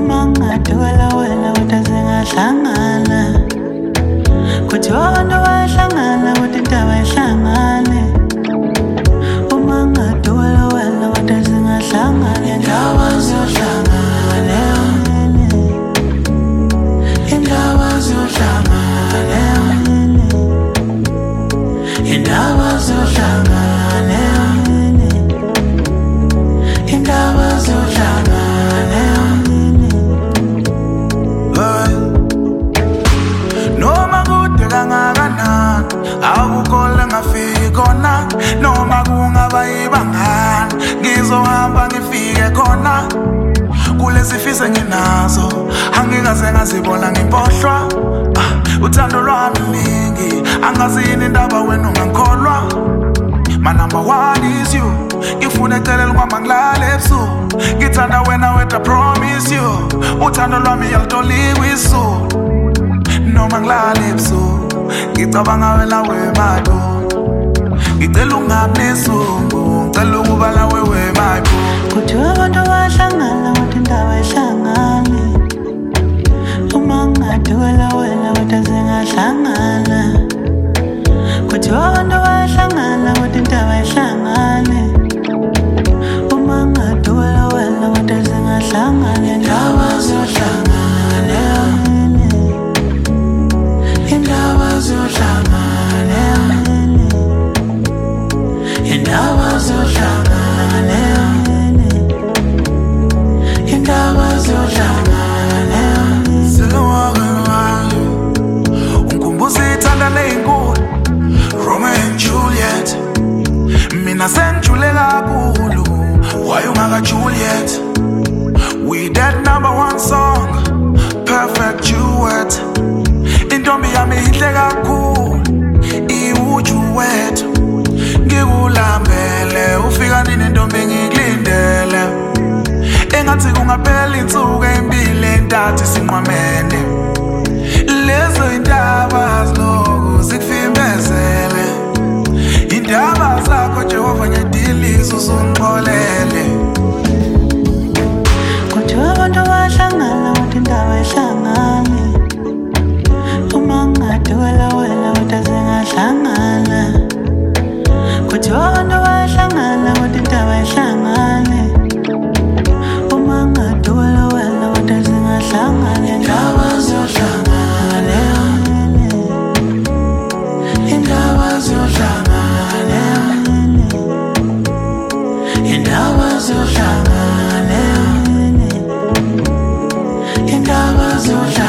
Uma ngadwala wena kodwa singahlangana. Kuthiwa abantu bayahlangana kodwa indaba ayihlangane. Uma ngadwala wena kodwa singahlangana. Indaba ziyohlangana. Indaba ziyohlangana. Indaba ziyohlangana. Indaba ziyohlangana. Noma kude kangakanani akukho ngafiki khona, noma kungaba ibangani ngizohamba ngifike khona. Kulesi fiso enginazo angikaze ngazibona ngimpohlwa. Uthando lwami ningi angazi yini indaba wena ungangikholwa. My number one is you. Ngifuna ecele kwama ngilale ebusuku. Ngithanda wena wedwa promise you. Uthando lwami yalutoliwe isu. Noma ngilale ebusuku ngicabanga wena wemadu. Ngicela ungabi nesumbu, ngicela ukuba nawe wemadu. Kuthiwa abantu bayahlangana kodwa indaba ayihlangane. Uma ngadwala wena kodwa singahlangana. Kuthiwa abantu bayahlangana kodwa indaba ayihlangane. Uma ngadwala wena kodwa singahlangana. Indaba ziyohlangana. Indaba ziyohlangana. Indaba ziyohlangana. Indaba ziyohlangana. Sekuwakela ungikhumbuza ithanda neyinkulu, Romeo and Juliet. Mina sengijule kakhulu, why ungaka Juliet? We that number one song, perfect duet. Intombi yami inhle kakhulu, iwujuwethu. Ngikulambele ufika nini ntombi ngikulindele. Engathi kungaphela insuku ezimbili entathu sinqwamene. Lezo indaba ziloku zikufimbezele. Indaba zakho Jehova ngiyadiliza usungixolele. Kuthiwa abantu bayahlangana kodwa indaba ayihlangane. Uma ngadwala wena kodwa singahlangana. Kuthiwa abantu bayahlangana kodwa indaba ayihlangane. Uma ngadwala wena kodwa singahlangana. Indaba ziyohlangana. Indaba ziyohlangana. Indaba ziyohlangana. Indaba ziyohlangana.